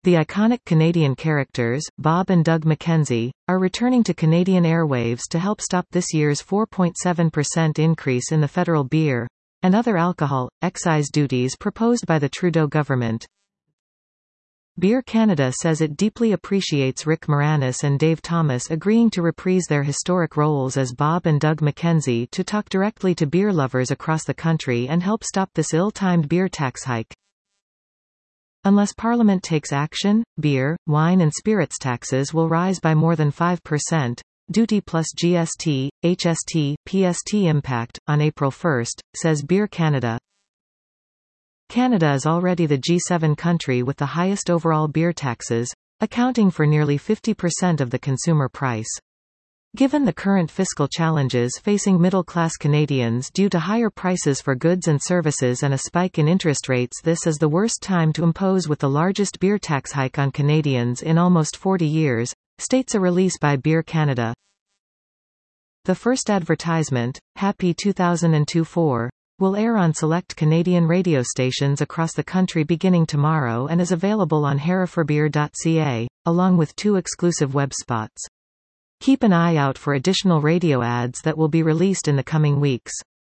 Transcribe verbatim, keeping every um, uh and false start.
The iconic Canadian characters, Bob and Doug McKenzie, are returning to Canadian airwaves to help stop this year's four point seven percent increase in the federal beer and other alcohol excise duties proposed by the Trudeau government. Beer Canada says it deeply appreciates Rick Moranis and Dave Thomas agreeing to reprise their historic roles as Bob and Doug McKenzie to talk directly to beer lovers across the country and help stop this ill-timed beer tax hike. Unless Parliament takes action, beer, wine and spirits taxes will rise by more than five percent. Duty plus G S T, H S T, P S T impact, on April first, says Beer Canada. Canada is already the G seven country with the highest overall beer taxes, accounting for nearly fifty percent of the consumer price. Given the current fiscal challenges facing middle-class Canadians due to higher prices for goods and services and a spike in interest rates, this is the worst time to impose with the largest beer tax hike on Canadians in almost forty years, states a release by Beer Canada. The first advertisement, Happy two thousand twenty-four, will air on select Canadian radio stations across the country beginning tomorrow and is available on herefordbeer dot c a, along with two exclusive web spots. Keep an eye out for additional radio ads that will be released in the coming weeks.